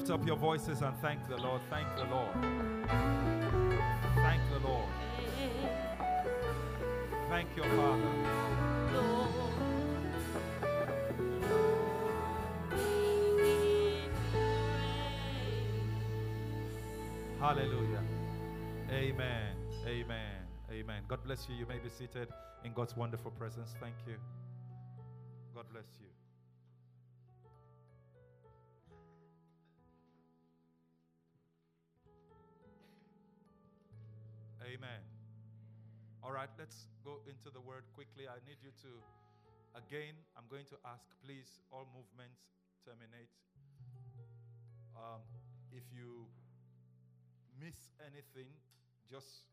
lift up your voices and thank the Lord. Thank the Lord. Thank the Lord. Thank your Father. Hallelujah. Amen. Amen. Amen. God bless you. You may be seated in God's wonderful presence. Thank you. God bless you. Amen. All right, let's go into the word quickly. I need you to, again, I'm going to ask, please, all movements terminate. If you miss anything, just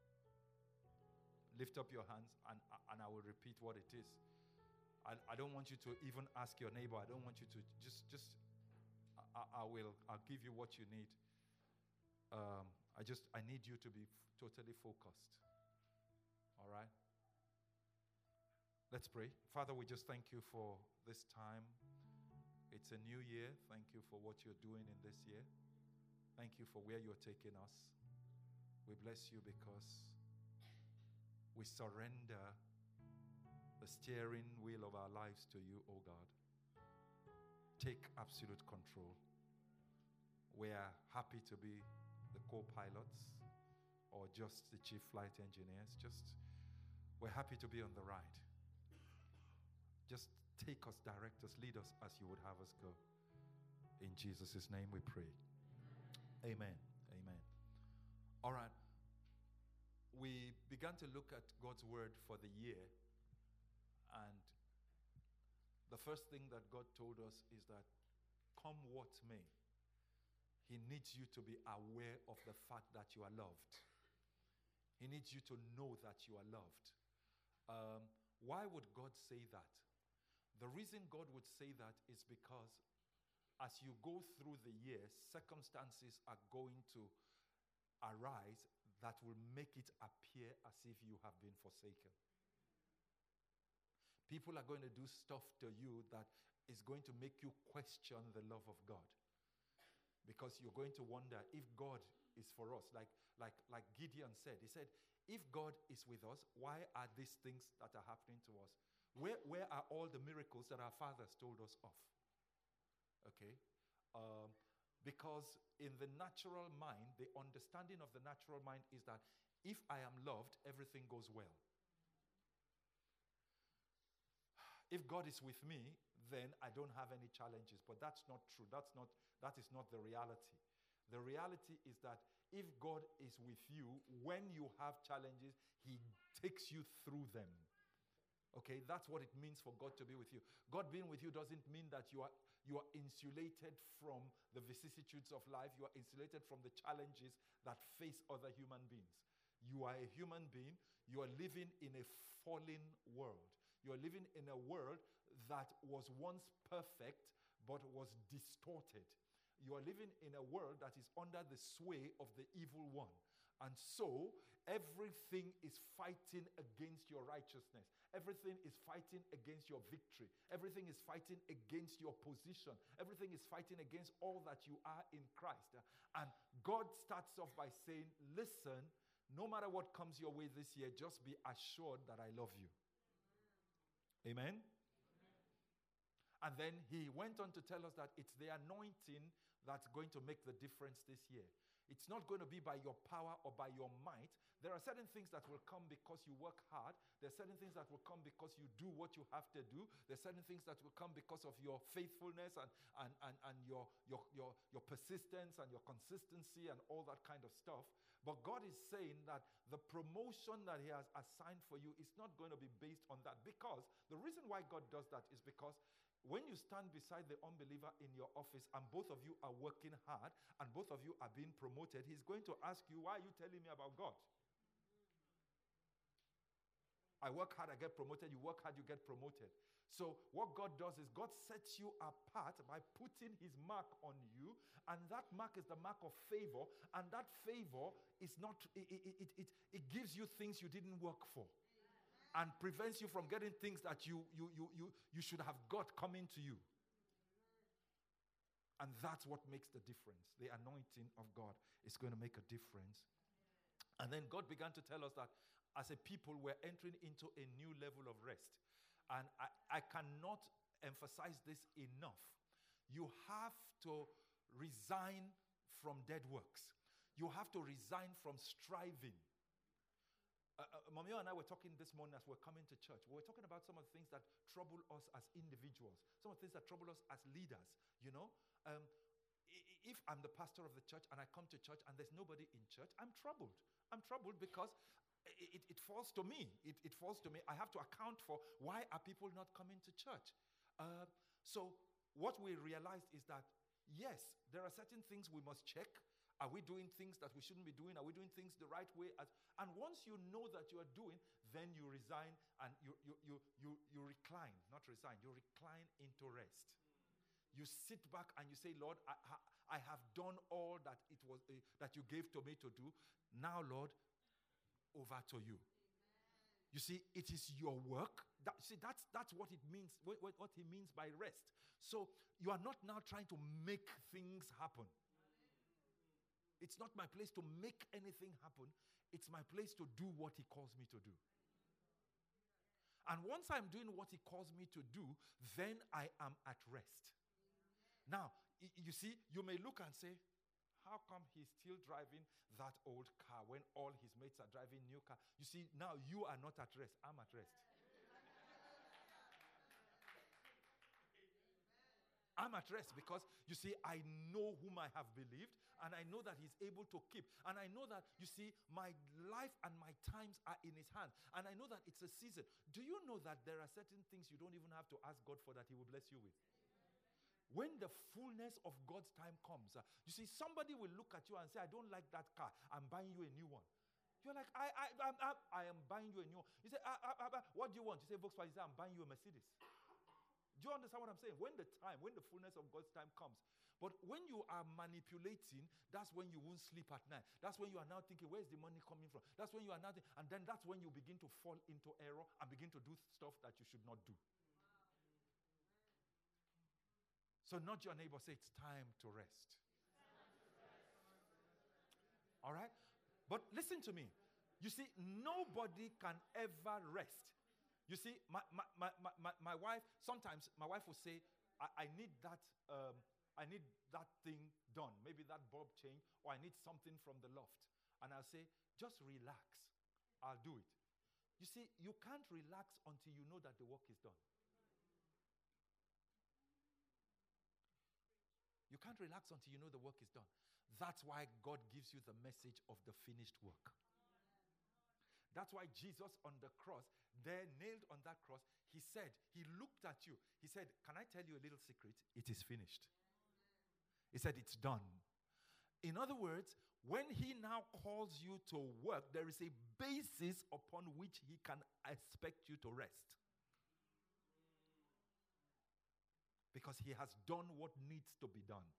lift up your hands and I will repeat what it is. I don't want you to even ask your neighbor. I don't want you to I'll give you what you need. I need you to be totally focused. All right? Let's pray. Father, we just thank you for this time. It's a new year. Thank you for what you're doing in this year. Thank you for where you're taking us. We bless you because we surrender the steering wheel of our lives to you, oh God. Take absolute control. We are happy to be the co-pilots or just the chief flight engineers. We're happy to be on the ride. Just take us, direct us, lead us as you would have us go. In Jesus' name we pray. Amen. Amen. All right. We began to look at God's word for the year, and the first thing that God told us is that come what may, He needs you to be aware of the fact that you are loved. He needs you to know that you are loved. Why would God say that? The reason God would say that is because as you go through the year, circumstances are going to arise that will make it appear as if you have been forsaken. People are going to do stuff to you that is going to make you question the love of God. Because you're going to wonder if God is for us. Like Gideon said, he said, if God is with us, why are these things that are happening to us? Where are all the miracles that our fathers told us of? Okay? Because in the natural mind, the understanding of the natural mind is that if I am loved, everything goes well. If God is with me, then I don't have any challenges. But that's not true. That is not the reality. The reality is that if God is with you, when you have challenges, He takes you through them. Okay, that's what it means for God to be with you. God being with you doesn't mean that you are insulated from the vicissitudes of life. You are insulated from the challenges that face other human beings. You are a human being. You are living in a fallen world. You are living in a world that was once perfect but was distorted. You are living in a world that is under the sway of the evil one. And so, everything is fighting against your righteousness. Everything is fighting against your victory. Everything is fighting against your position. Everything is fighting against all that you are in Christ. And God starts off by saying, listen, no matter what comes your way this year, just be assured that I love you. Amen? And then he went on to tell us that it's the anointing that's going to make the difference this year. It's not going to be by your power or by your might. There are certain things that will come because you work hard. There are certain things that will come because you do what you have to do. There are certain things that will come because of your faithfulness and your persistence and your consistency and all that kind of stuff. But God is saying that the promotion that He has assigned for you is not going to be based on that. Because the reason why God does that is because when you stand beside the unbeliever in your office and both of you are working hard and both of you are being promoted, He's going to ask you, why are you telling me about God? I work hard, I get promoted. You work hard, you get promoted. So what God does is God sets you apart by putting His mark on you, and that mark is the mark of favor, and that favor is not, it gives you things you didn't work for. And prevents you from getting things that you should have got coming to you. And that's what makes the difference. The anointing of God is going to make a difference. And then God began to tell us that as a people, we're entering into a new level of rest. And I cannot emphasize this enough. You have to resign from dead works. You have to resign from striving. Mommy and I were talking this morning as we're coming to church. We were talking about some of the things that trouble us as individuals, some of the things that trouble us as leaders. You know, if I'm the pastor of the church and I come to church and there's nobody in church, I'm troubled. I'm troubled because it falls to me. It falls to me. I have to account for why are people not coming to church. So what we realized is that, yes, there are certain things we must check. Are we doing things that we shouldn't be doing? Are we doing things the right way? And once you know that you are doing, then you resign and you recline, not resign, you recline into rest. You sit back and you say, Lord, I have done all that it was that you gave to me to do. Now, Lord, over to you. You see, it is your work. That's what it means, what he means by rest. So you are not now trying to make things happen. It's not my place to make anything happen. It's my place to do what he calls me to do. And once I'm doing what he calls me to do, then I am at rest. Now, you see, you may look and say, how come he's still driving that old car when all his mates are driving new car? You see, now you are not at rest. I'm at rest. I'm at rest because, you see, I know whom I have believed, and I know that he's able to keep. And I know that, you see, my life and my times are in his hand. And I know that it's a season. Do you know that there are certain things you don't even have to ask God for that he will bless you with? When the fullness of God's time comes, you see, somebody will look at you and say, I don't like that car. I'm buying you a new one. You're like, I am buying you a new one. You say, what do you want? You say, Volkswagen. You say, I'm buying you a Mercedes. Do you understand what I'm saying? When the fullness of God's time comes. But when you are manipulating, that's when you won't sleep at night. That's when you are now thinking, where's the money coming from? That's when you are now and then that's when you begin to fall into error and begin to do stuff that you should not do. So nudge your neighbor, say, it's time to rest. All right? But listen to me. You see, nobody can ever rest. You see, my wife, sometimes my wife will say, I need that thing done. Maybe that bulb change, or I need something from the loft. And I'll say, just relax. I'll do it. You see, you can't relax until you know that the work is done. You can't relax until you know the work is done. That's why God gives you the message of the finished work. That's why Jesus on the cross, there nailed on that cross, he said, he looked at you. He said, can I tell you a little secret? It is finished. He said, it's done. In other words, when he now calls you to work, there is a basis upon which he can expect you to rest. Because he has done what needs to be done.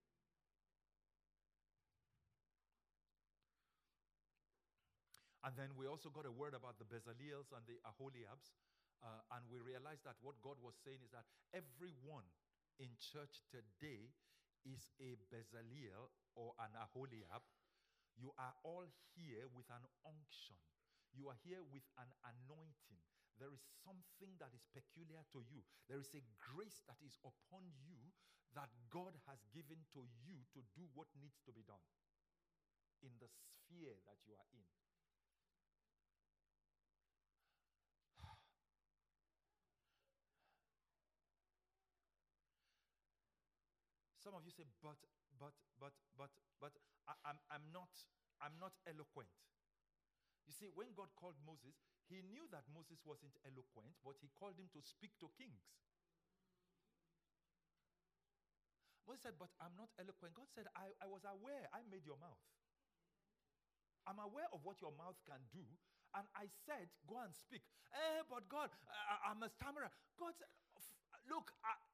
And then we also got a word about the Bezaliels and the Aholiabs. And we realized that what God was saying is that everyone in church today is a Bezaliel or an Aholiab. You are all here with an unction. You are here with an anointing. There is something that is peculiar to you. There is a grace that is upon you that God has given to you to do what needs to be done in the sphere that you are in. Some of you say, but I'm not eloquent. You see, when God called Moses, he knew that Moses wasn't eloquent, but he called him to speak to kings. Moses said, but I'm not eloquent. God said, I was aware. I made your mouth. I'm aware of what your mouth can do. And I said, go and speak. But God, I'm a stammerer. God said, look,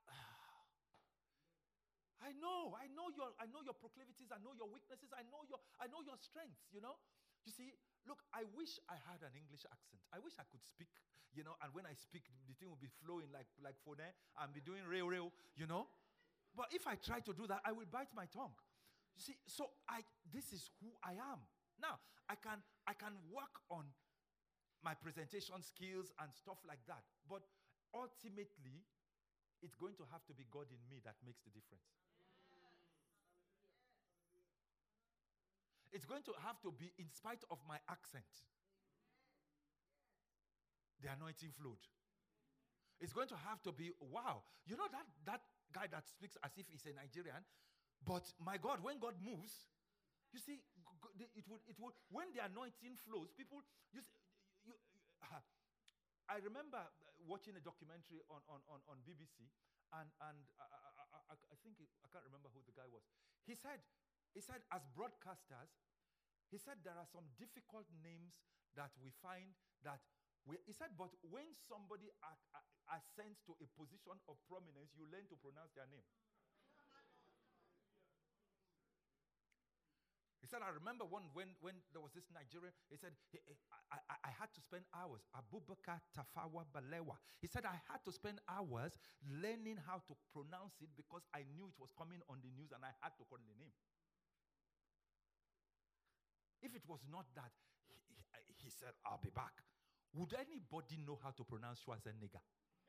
I know your proclivities. I know your weaknesses. I know your strengths, you know. You see, look, I wish I had an English accent. I wish I could speak, you know, and when I speak, the thing will be flowing like phone and be doing real, you know. But if I try to do that, I will bite my tongue. You see, so this is who I am. Now, I can work on my presentation skills and stuff like that. But ultimately, it's going to have to be God in me that makes the difference. It's going to have to be in spite of my accent. The anointing flowed. It's going to have to be, wow. You know that guy that speaks as if he's a Nigerian, but my God, when God moves, you see, it will when the anointing flows, people, I remember watching a documentary on BBC, and I think I can't remember who the guy was. He said as broadcasters, he said there are some difficult names that we find that he said, but when somebody ascends to a position of prominence, you learn to pronounce their name. He said, I remember when there was this Nigerian, he said, I had to spend hours, Abubakar Tafawa Balewa. He said, I had to spend hours learning how to pronounce it because I knew it was coming on the news and I had to call the name. If it was not that, he said, I'll be back. Would anybody know how to pronounce Schwarzenegger?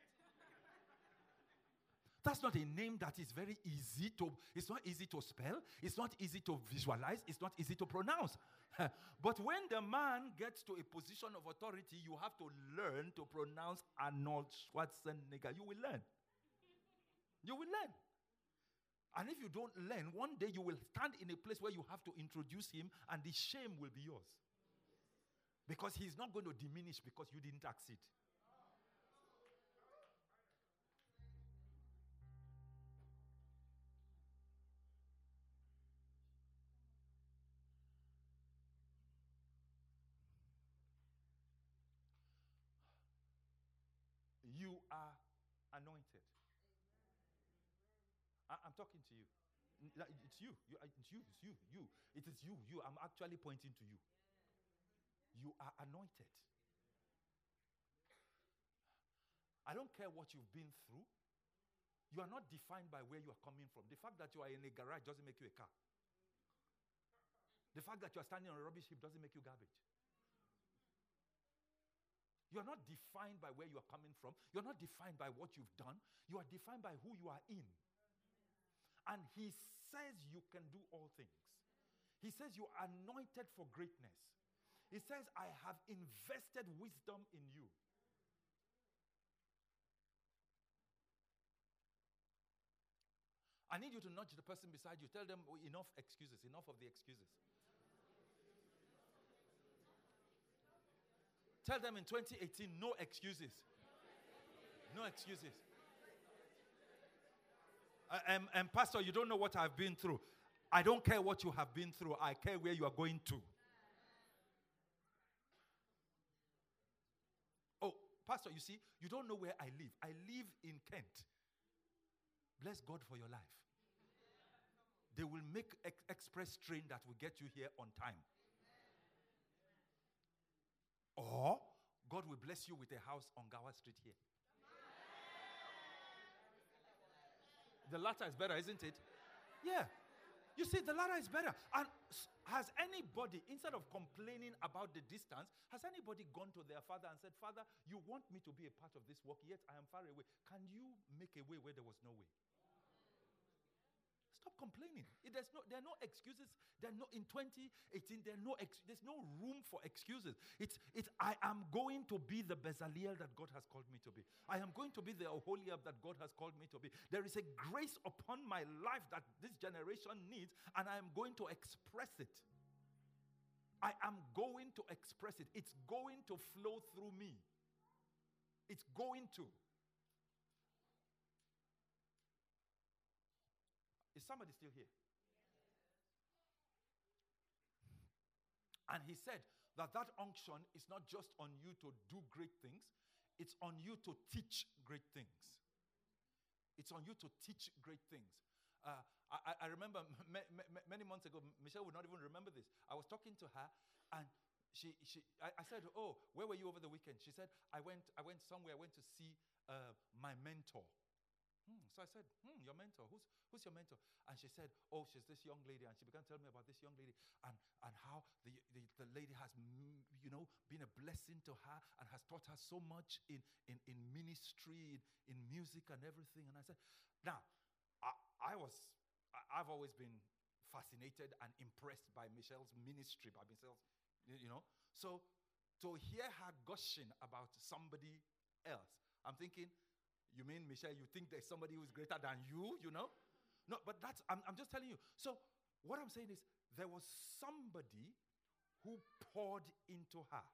That's not a name that is very easy to, it's not easy to spell, it's not easy to visualize, it's not easy to pronounce. But when the man gets to a position of authority, you have to learn to pronounce Arnold Schwarzenegger. You will learn. You will learn. And if you don't learn, one day you will stand in a place where you have to introduce him and the shame will be yours. Because he's not going to diminish because you didn't accede. You are anointed. I'm talking to you. It's you. It's you. It's you. You. It is you. You. I'm actually pointing to you. You are anointed. I don't care what you've been through. You are not defined by where you are coming from. The fact that you are in a garage doesn't make you a car. The fact that you are standing on a rubbish heap doesn't make you garbage. You are not defined by where you are coming from. You are not defined by what you've done. You are defined by who you are in. And he says you can do all things. He says you are anointed for greatness. He says, I have invested wisdom in you. I need you to nudge the person beside you. Tell them, enough excuses, enough of the excuses. Tell them in 2018, no excuses. No excuses. And Pastor, you don't know what I've been through. I don't care what you have been through. I care where you are going to. Oh, Pastor, you see, you don't know where I live. I live in Kent. Bless God for your life. They will make express train that will get you here on time. Or God will bless you with a house on Gower Street here. The latter is better, isn't it? Yeah. You see, the latter is better. And has anybody, instead of complaining about the distance, has anybody gone to their father and said, Father, you want me to be a part of this work, yet I am far away. Can you make a way where there was no way? Stop complaining. There are no excuses. In 2018, there's no room for excuses. I am going to be the Bezaleel that God has called me to be. I am going to be the Oholiab that God has called me to be. There is a grace upon my life that this generation needs, and I am going to express it. I am going to express it. It's going to flow through me. It's going to. Is somebody still here? And he said that unction is not just on you to do great things, it's on you to teach great things. It's on you to teach great things. I remember many months ago, Michelle would not even remember this. I was talking to her, and I said, oh, where were you over the weekend? She said, I went somewhere. I went to see my mentor. So I said, your mentor, who's your mentor? And she said, oh, she's this young lady. And she began to tell me about this young lady and how the lady has, been a blessing to her and has taught her so much in ministry, in music and everything. And I said, now, I've always been fascinated and impressed by Michelle's ministry, by Michelle's, So to hear her gushing about somebody else, I'm thinking, you mean, Michelle, you think there's somebody who's greater than you, No, but I'm just telling you. So what I'm saying is there was somebody who poured into her.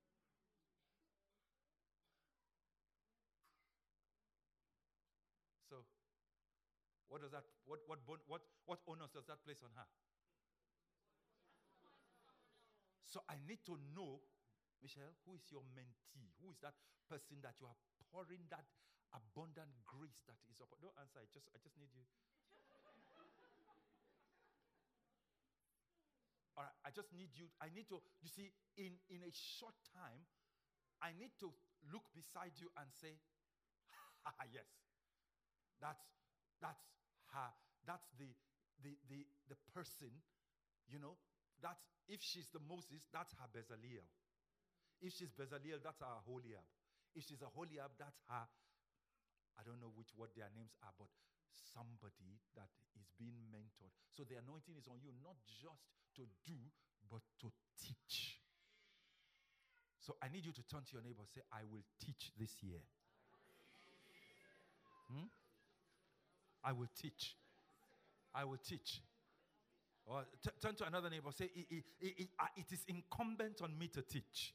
So what does that, what onus does that place on her? So I need to know, Michelle, who is your mentee? Who is that person that you are pouring that abundant grace that is upon? Don't answer. I just need you. All right, I just need you. I need to, you see, in a short time, I need to look beside you and say, yes, that's her. That's the person, That's, if she's the Moses, that's her Bezaleel. If she's Bezaleel, that's her Holiab. If she's a Holiab, that's her, I don't know what their names are, but somebody that is being mentored. So the anointing is on you, not just to do, but to teach. So I need you to turn to your neighbor and say, I will teach this year. I will teach. I will teach. Or turn to another neighbor, say, it is incumbent on me to teach.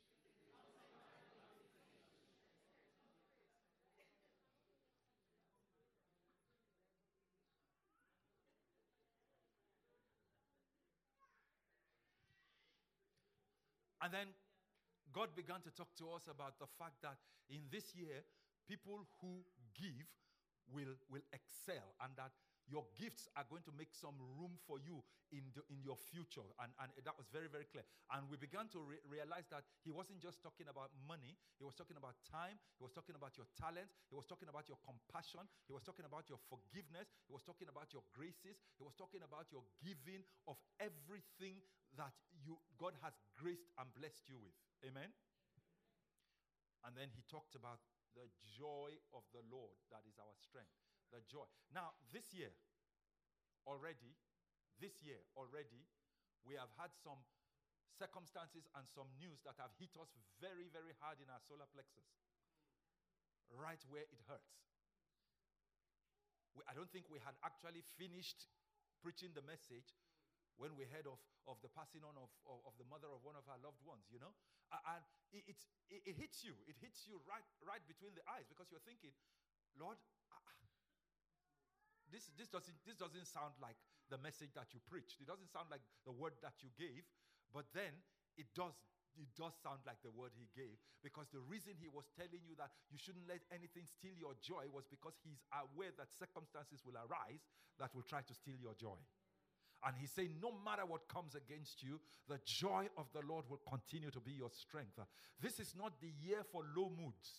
And then God began to talk to us about the fact that in this year, people who give will excel, and that your gifts are going to make some room for you in your future. And that was very, very clear. And we began to realize that he wasn't just talking about money. He was talking about time. He was talking about your talents. He was talking about your compassion. He was talking about your forgiveness. He was talking about your graces. He was talking about your giving of everything that God has graced and blessed you with. Amen? And then he talked about the joy of the Lord that is our strength. The joy. Now, this year already, we have had some circumstances and some news that have hit us very, very hard in our solar plexus, right where it hurts. I don't think we had actually finished preaching the message when we heard of the passing on of the mother of one of our loved ones, And it hits you. It hits you right between the eyes, because you're thinking, Lord, this doesn't sound like the message that you preached. It doesn't sound like the word that you gave, but then it does sound like the word he gave, because the reason he was telling you that you shouldn't let anything steal your joy was because he's aware that circumstances will arise that will try to steal your joy. And he's saying, no matter what comes against you, the joy of the Lord will continue to be your strength. This is not the year for low moods.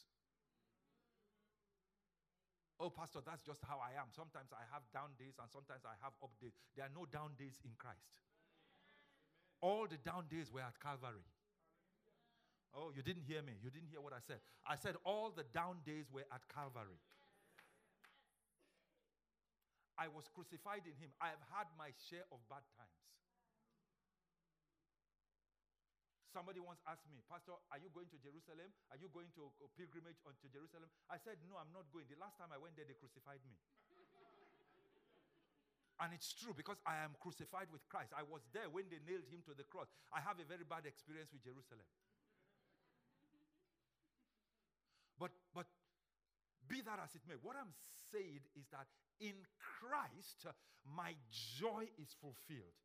Oh, Pastor, that's just how I am. Sometimes I have down days and sometimes I have up days. There are no down days in Christ. All the down days were at Calvary. Oh, you didn't hear me. You didn't hear what I said. I said all the down days were at Calvary. I was crucified in him. I have had my share of bad times. Somebody once asked me, Pastor, are you going to Jerusalem? Are you going to a pilgrimage to Jerusalem? I said, no, I'm not going. The last time I went there, they crucified me. And it's true, because I am crucified with Christ. I was there when they nailed him to the cross. I have a very bad experience with Jerusalem. But be that as it may, what I'm saying is that in Christ, my joy is fulfilled.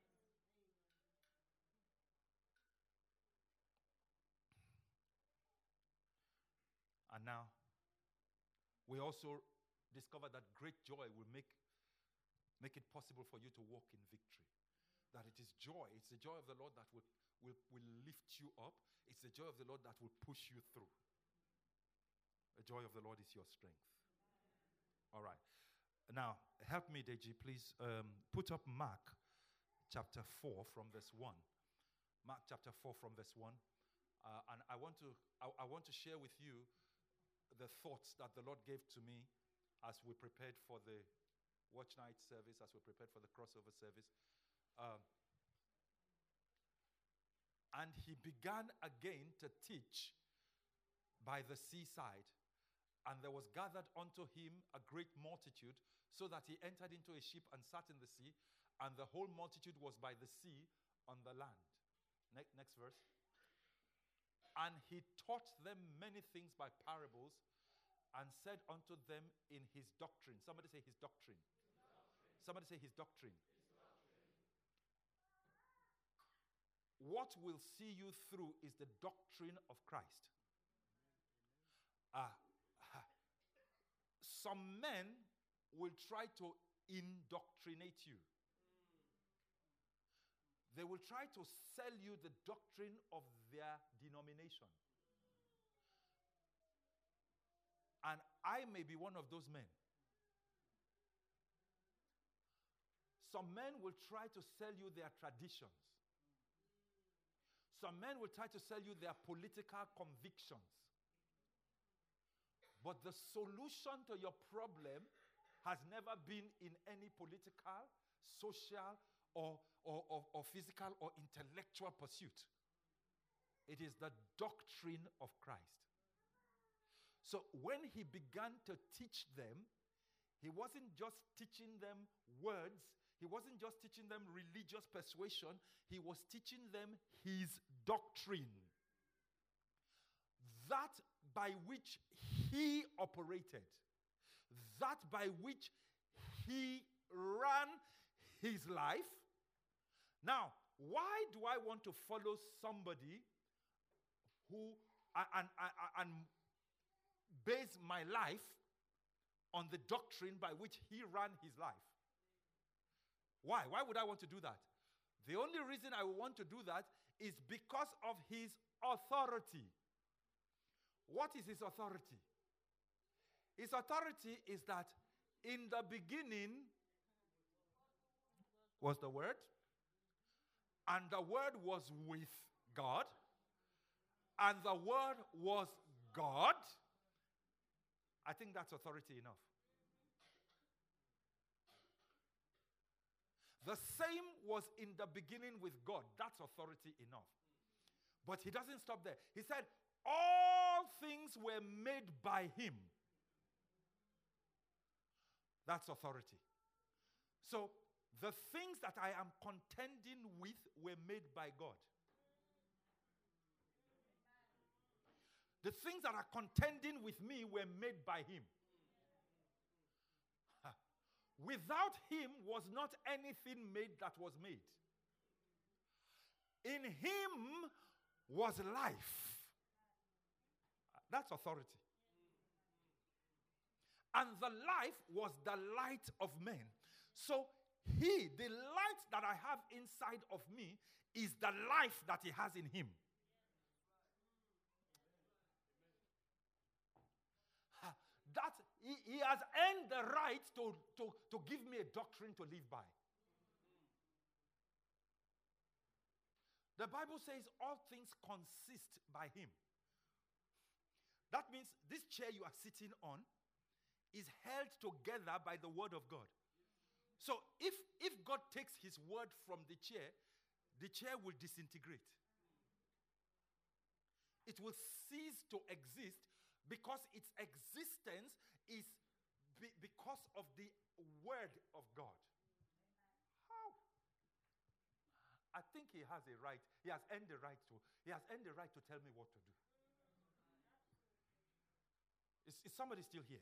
And now, we also discover that great joy will make it possible for you to walk in victory. That it is joy. It's the joy of the Lord that will lift you up. It's the joy of the Lord that will push you through. The joy of the Lord is your strength. All right. Now, help me, Deji, please. Put up Mark chapter 4 from verse 1. Mark chapter 4 from verse 1. And I want to share with you the thoughts that the Lord gave to me as we prepared for the watch night service, as we prepared for the crossover service. And he began again to teach by the seaside. And there was gathered unto him a great multitude, so that he entered into a ship and sat in the sea, and the whole multitude was by the sea on the land. Next verse. And he taught them many things by parables, and said unto them in his doctrine. Somebody say his doctrine. Somebody say his doctrine. What will see you through is the doctrine of Christ. Some men will try to indoctrinate you. They will try to sell you the doctrine of their denomination. And I may be one of those men. Some men will try to sell you their traditions. Some men will try to sell you their political convictions. But the solution to your problem has never been in any political, social, or physical or intellectual pursuit. It is the doctrine of Christ. So when he began to teach them, he wasn't just teaching them words. He wasn't just teaching them religious persuasion. He was teaching them his doctrine. That by which he operated. That by which he ran his life. Now, why do I want to follow somebody who and base my life on the doctrine by which he ran his life? Why? Why would I want to do that? The only reason I want to do that is because of his authority. What is his authority? His authority is that in the beginning was the Word, and the Word was with God, and the Word was God. I think that's authority enough. The same was in the beginning with God. That's authority enough. But he doesn't stop there. He said, all things were made by him. That's authority. So, the things that I am contending with were made by God. The things that are contending with me were made by him. Without him was not anything made that was made. In him was life. That's authority. And the life was the light of men. So the light that I have inside of me is the life that he has in him. That he has earned the right to give me a doctrine to live by. The Bible says all things consist by him. That means this chair you are sitting on is held together by the word of God. So if God takes his word from the chair will disintegrate. It will cease to exist because its existence is because of the word of God. How? I think he has a right. He has earned the right to tell me what to do. Is somebody still here?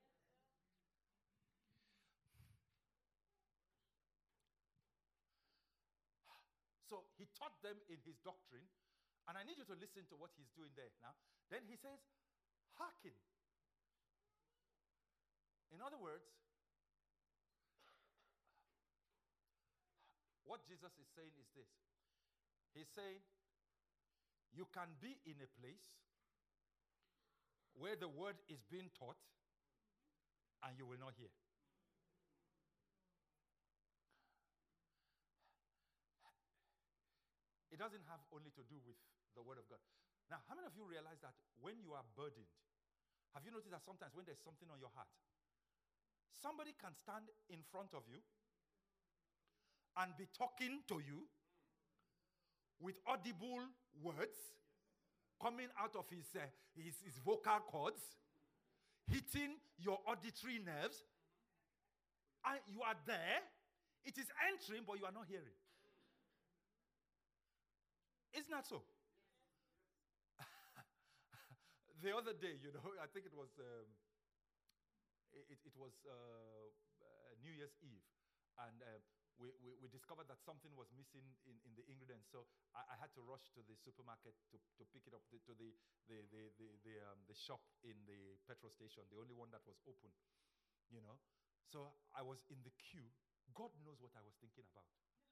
So he taught them in his doctrine, and I need you to listen to what he's doing there now. Then he says, hearken. In other words, what Jesus is saying is this. He's saying, you can be in a place where the word is being taught, and you will not hear. It doesn't have only to do with the word of God. Now, how many of you realize that when you are burdened, have you noticed that sometimes when there's something on your heart, somebody can stand in front of you and be talking to you with audible words coming out of his vocal cords, hitting your auditory nerves, and you are there. It is entering, but you are not hearing. Isn't that so? The other day, I think it was New Year's Eve, and we discovered that something was missing in the ingredients. So I had to rush to the supermarket to pick it up to the shop in the petrol station, the only one that was open. So I was in the queue. God knows what I was thinking about.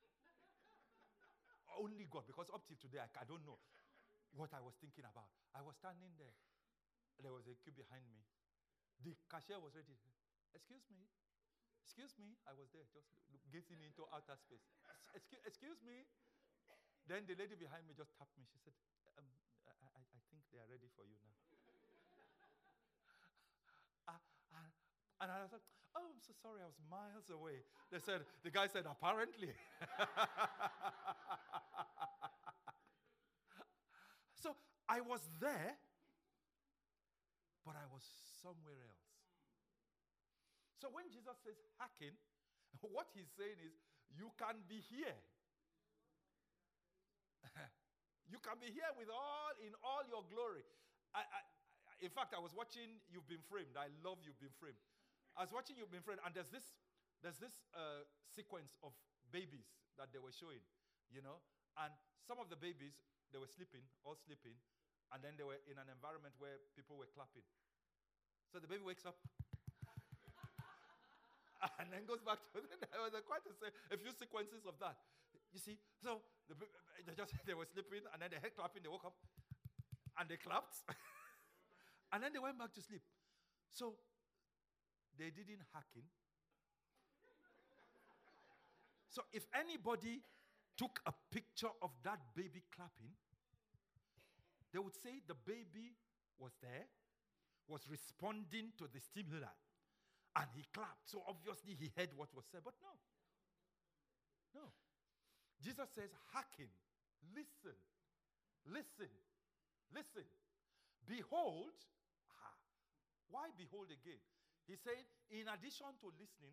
Only God, because up till today, I don't know what I was thinking about. I was standing there. There was a queue behind me. The cashier was ready. Excuse me. Excuse me. I was there, just gazing into outer space. Excuse me. Then the lady behind me just tapped me. She said, I think they are ready for you now. And I was like, oh, I'm so sorry. I was miles away. The guy said, apparently. So I was there, but I was somewhere else. So when Jesus says hearken, what he's saying is, you can be here. You can be here in all your glory. In fact, I was watching You've Been Framed. I love You've Been Framed. I was watching You've Been Framed, and there's this sequence of babies that they were showing, and some of the babies, they were all sleeping, and then they were in an environment where people were clapping. So the baby wakes up and then goes back to there was quite a few sequences of that. You see, so they were sleeping, and then they heard clapping, they woke up, and they clapped, and then they went back to sleep. So they didn't hearken. So if anybody took a picture of that baby clapping, they would say the baby was there, was responding to the stimuli, and he clapped. So obviously he heard what was said, but no. Jesus says, hearken, listen. Behold. Why behold again? He said, in addition to listening,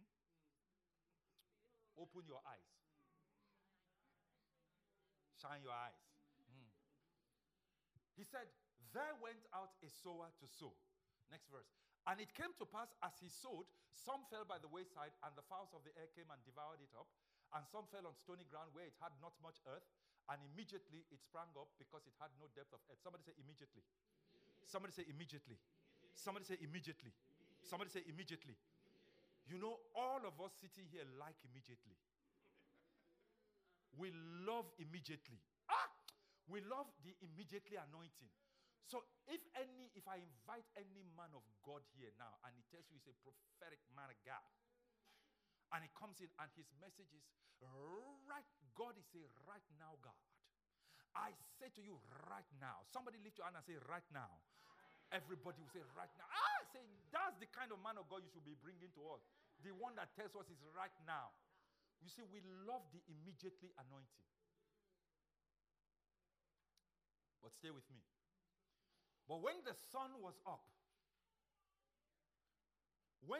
open your eyes. Shine your eyes. He said, there went out a sower to sow. Next verse. And it came to pass as he sowed, some fell by the wayside, and the fowls of the air came and devoured it up. And some fell on stony ground where it had not much earth. And immediately it sprang up because it had no depth of earth. Somebody say immediately. Somebody say immediately. Somebody say immediately. Somebody say immediately. All of us sitting here like immediately. We love immediately. We love the immediately anointing. So if I invite any man of God here now, and he tells you he's a prophetic man of God, and he comes in and his message is, God is a right now God. I say to you right now. Somebody lift your hand and say right now. Everybody will say right now. Say that's the kind of man of God you should be bringing to us. The one that tells us is right now. You see, we love the immediately anointing. But stay with me. But when the sun was up, we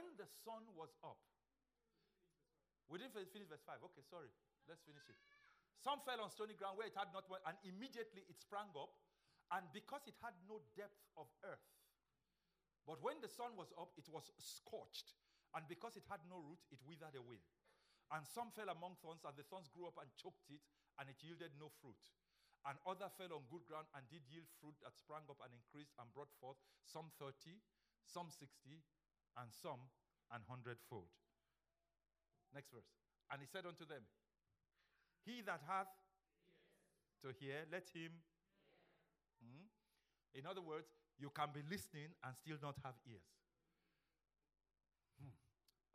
didn't finish verse 5. Okay, sorry. Let's finish it. Some fell on stony ground where it had not, and immediately it sprang up, and because it had no depth of earth. But when the sun was up, it was scorched, and because it had no root, it withered away. And some fell among thorns, and the thorns grew up and choked it, and it yielded no fruit. And other fell on good ground and did yield fruit that sprang up and increased and brought forth some 30, some 60, and some an 100-fold. Next verse. And he said unto them, he that hath to hear, let him hear. In other words, you can be listening and still not have ears.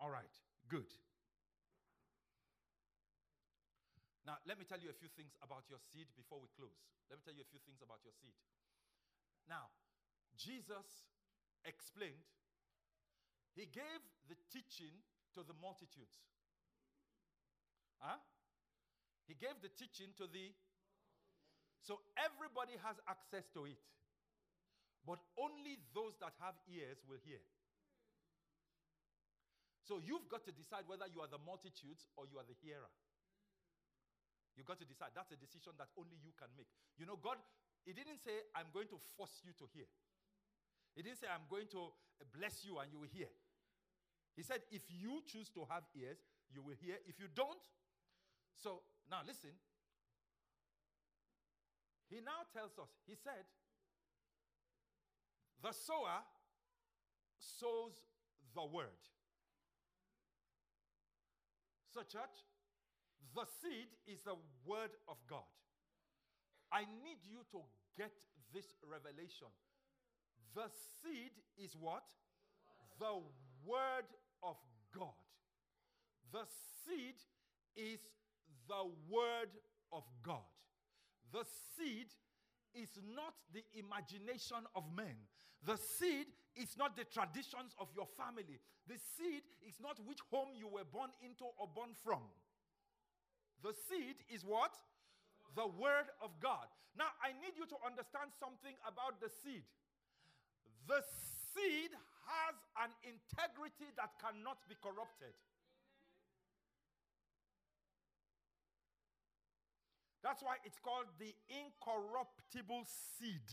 All right, good. Now, let me tell you a few things about your seed before we close. Let me tell you a few things about your seed. Now, Jesus explained, he gave the teaching to the multitudes. Huh? He gave the teaching to the... So everybody has access to it. But only those that have ears will hear. So you've got to decide whether you are the multitudes or you are the hearer. You've got to decide. That's a decision that only you can make. You know, God, He didn't say, I'm going to force you to hear. He didn't say, I'm going to bless you and you will hear. He said, if you choose to have ears, you will hear. If you don't, so now listen. He now tells us, he said, the sower sows the word. So, church, the seed is the word of God. I need you to get this revelation. The seed is what? The word of God. The seed is the word of God. The seed is not the imagination of men. The seed is not the traditions of your family. The seed is not which home you were born into or born from. The seed is what? The word of God. Now, I need you to understand something about the seed. The seed has an integrity that cannot be corrupted. That's why it's called the incorruptible seed.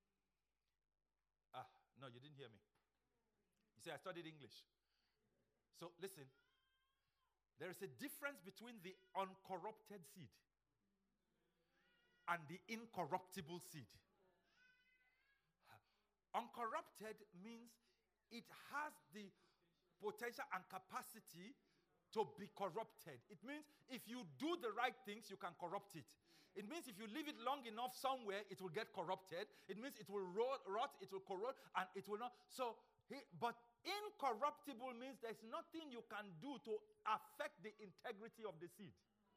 No, you didn't hear me. You say, I studied English. So listen, there is a difference between the uncorrupted seed and the incorruptible seed. Uncorrupted means it has the potential and capacity to be corrupted. It means if you do the right things, you can corrupt it. It means if you leave it long enough somewhere, it will get corrupted. It means it will rot, it will corrode, and it will not. But incorruptible means there's nothing you can do to affect the integrity of the seed.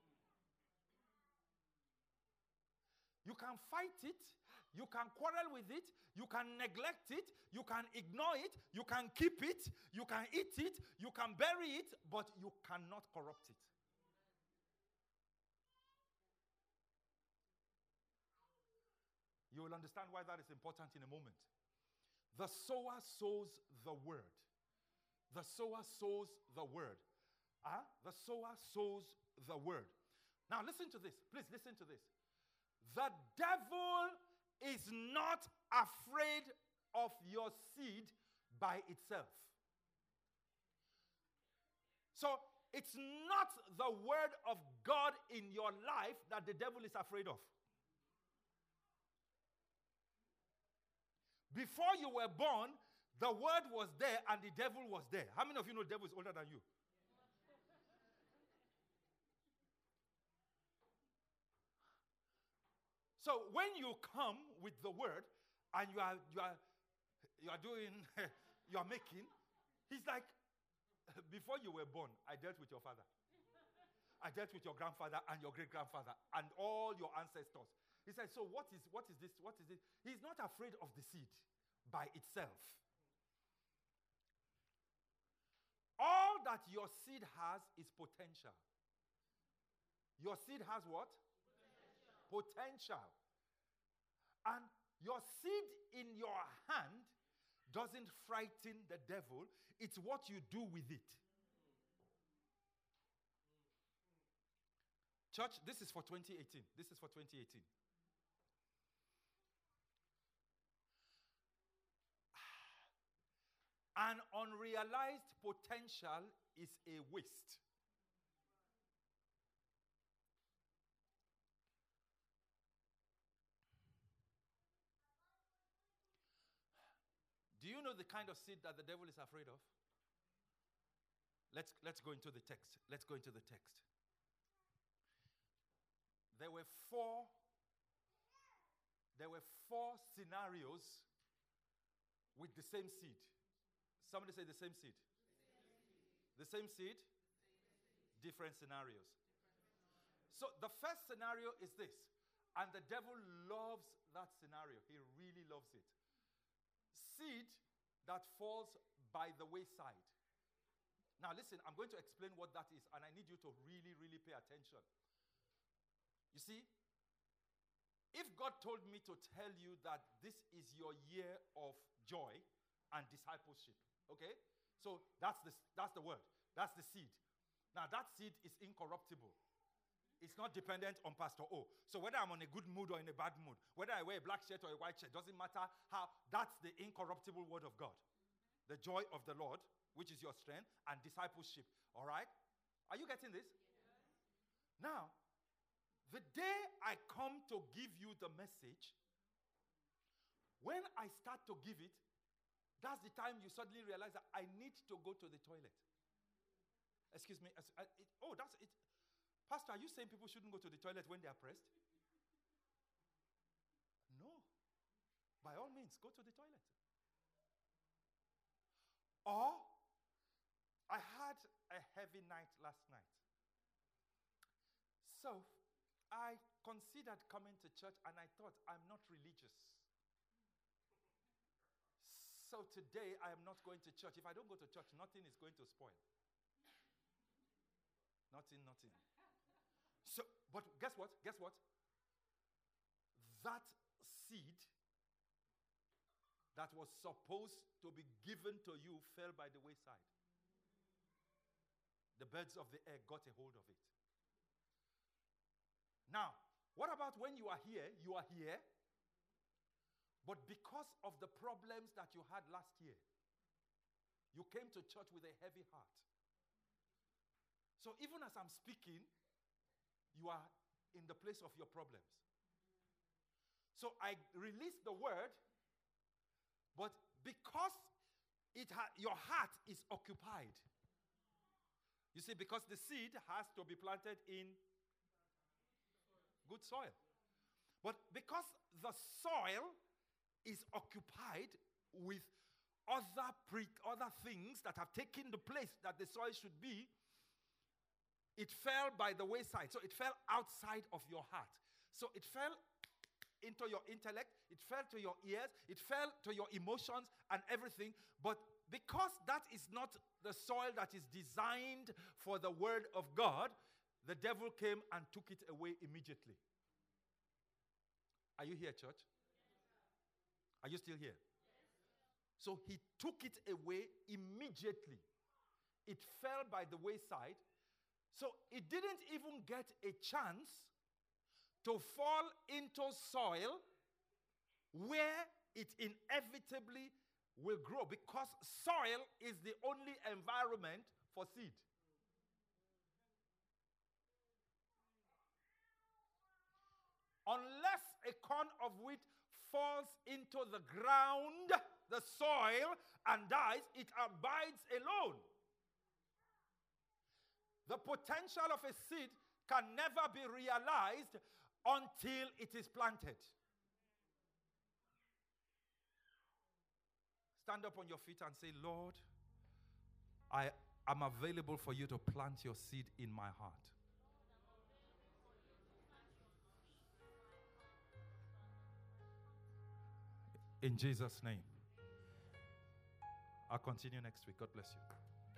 You can fight it, you can quarrel with it, you can neglect it, you can ignore it, you can keep it, you can eat it, you can bury it, but you cannot corrupt it. You will understand why that is important in a moment. The sower sows the word. The sower sows the word. The sower sows the word. Now listen to this. Please listen to this. The devil is not afraid of your seed by itself. So it's not the word of God in your life that the devil is afraid of. Before you were born, the word was there and the devil was there. How many of you know the devil is older than you? So when you come with the word and you are doing, you are making, he's like, before you were born, I dealt with your father. I dealt with your grandfather and your great-grandfather and all your ancestors. He said, so what is this? What is this? He's not afraid of the seed by itself. All that your seed has is potential. Your seed has what? Potential. And your seed in your hand doesn't frighten the devil. It's what you do with it. Church, this is for 2018. This is for 2018. An unrealized potential is a waste. Do you know the kind of seed that the devil is afraid of? Let's go into the text. Let's go into the text. There were four scenarios with the same seed. Somebody say the same seed. The same seed, different scenarios. So the first scenario is this, and the devil loves that scenario. He really loves it. Seed that falls by the wayside. Now listen, I'm going to explain what that is, and I need you to really, really pay attention. You see, if God told me to tell you that this is your year of joy and discipleship, okay? So that's the word. That's the seed. Now that seed is incorruptible. It's not dependent on Pastor O. So whether I'm on a good mood or in a bad mood, whether I wear a black shirt or a white shirt, doesn't matter how. That's the incorruptible word of God. The joy of the Lord, which is your strength, and discipleship. All right? Are you getting this? Yes. Now, the day I come to give you the message, when I start to give it, that's the time you suddenly realize that I need to go to the toilet. Excuse me. That's it. Pastor, are you saying people shouldn't go to the toilet when they are pressed? No. By all means, go to the toilet. Or, I had a heavy night last night. So, I considered coming to church and I thought, I'm not religious. So today, I am not going to church. If I don't go to church, nothing is going to spoil. Nothing. So, but guess what? That seed that was supposed to be given to you fell by the wayside. The birds of the air got a hold of it. Now, what about when you are here? You are here, but because of the problems that you had last year, you came to church with a heavy heart. So even as I'm speaking, you are in the place of your problems. So I released the word, but because your heart is occupied. You see, because the seed has to be planted in good soil. But because the soil is occupied with other things that have taken the place that the soil should be, it fell by the wayside. So it fell outside of your heart. So it fell into your intellect, it fell to your ears, it fell to your emotions and everything. But because that is not the soil that is designed for the word of God, the devil came and took it away immediately. Are you here, church? Yes. Are you still here? Yes. So he took it away immediately. It fell by the wayside. So it didn't even get a chance to fall into soil where it inevitably will grow, because soil is the only environment for seed. Unless a corn of wheat falls into the ground, the soil, and dies, it abides alone. The potential of a seed can never be realized until it is planted. Stand up on your feet and say, Lord, I am available for you to plant your seed in my heart. In Jesus' name. I'll continue next week. God bless you.